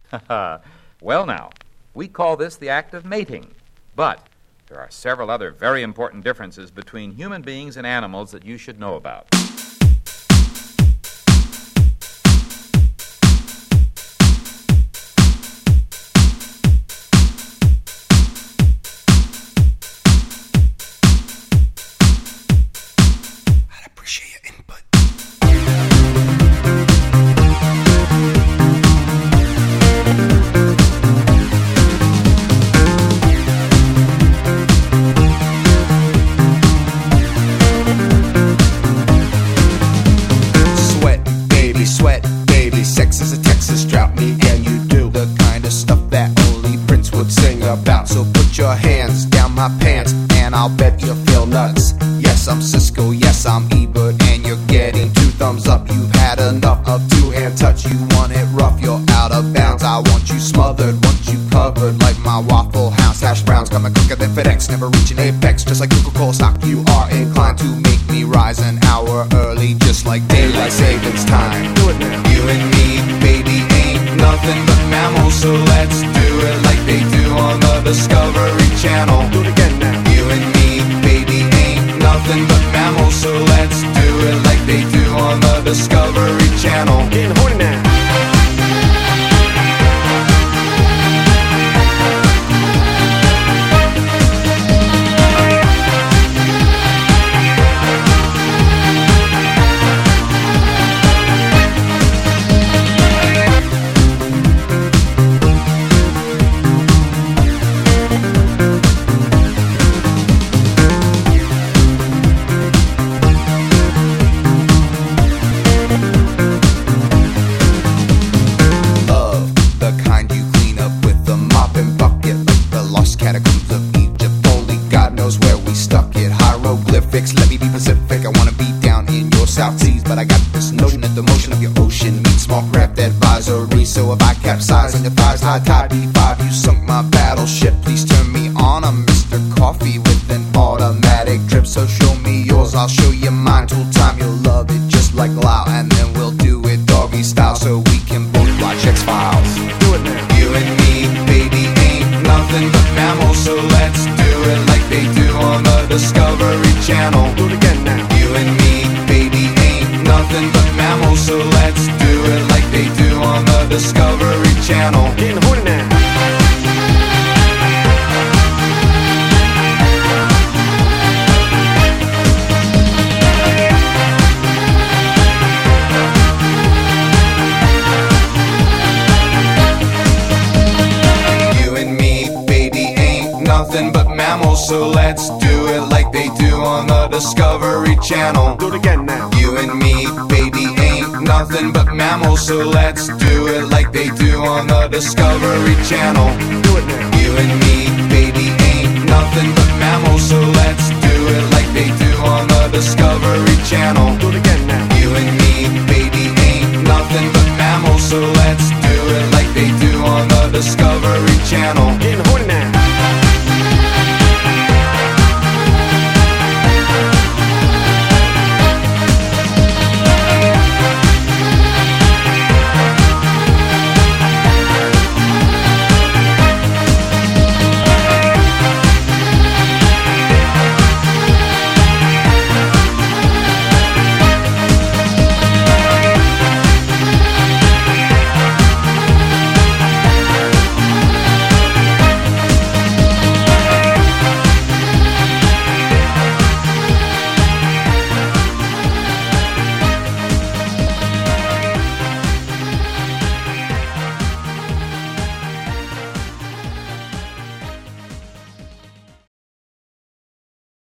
Well, now, we call this the act of mating, but there are several other very important differences between human beings and animals that you should know about. I'd appreciate your input. Sweat, baby, sex is a Texas drought. Me and you do the kind of stuff that only Prince would sing about. So put your hands down my pants and I'll bet you feel nuts. Yes, I'm Cisco, yes, I'm Ebert, and you're getting 2 thumbs up. You've had enough of 2-hand touch. You want it rough, you're out of bounds. I want you smothered, want you covered like my Waffle House hash browns. Coming quicker than FedEx, never reaching apex. Just like Coca-Cola stock, you are inclined to make me rise an hour early, just like daylight savings time. Do it now. You and me, baby, ain't nothing but mammals, so let's do it like they do on the Discovery Channel. Do it again now. You and me, baby, ain't nothing but mammals, so let's do it like they do on the Discovery Channel. Getting horny now. Let me be Pacific, I wanna be down in your South Seas, but I got this notion that the motion of your ocean meets small craft advisory. So if I capsize on your thighs, high tide B5, you sunk my battleship. Please turn me on, I'm Mr. Coffee with an automatic drip. So show me yours, I'll show you mine. Tool time, you'll love it just like Lau, and then we'll do it doggy style so we can both watch X-Files. Do it now. You and me, baby, ain't nothing but mammals, so let's do it like they do on the Discovery Channel. Do it again now. You and me, baby, ain't nothing but mammals, so let's do it like they do on the Discovery Channel. Getting horny now. Nothing but mammals, so let's do it like they do on the Discovery Channel. Do it again now. You and me, baby, ain't nothing but mammals, so let's do it like they do on the Discovery Channel. Do it now. You and me, baby, ain't nothing but mammals, so let's do it like they do on the Discovery Channel. Do it again now. You and me, baby, ain't nothing but mammals, so let's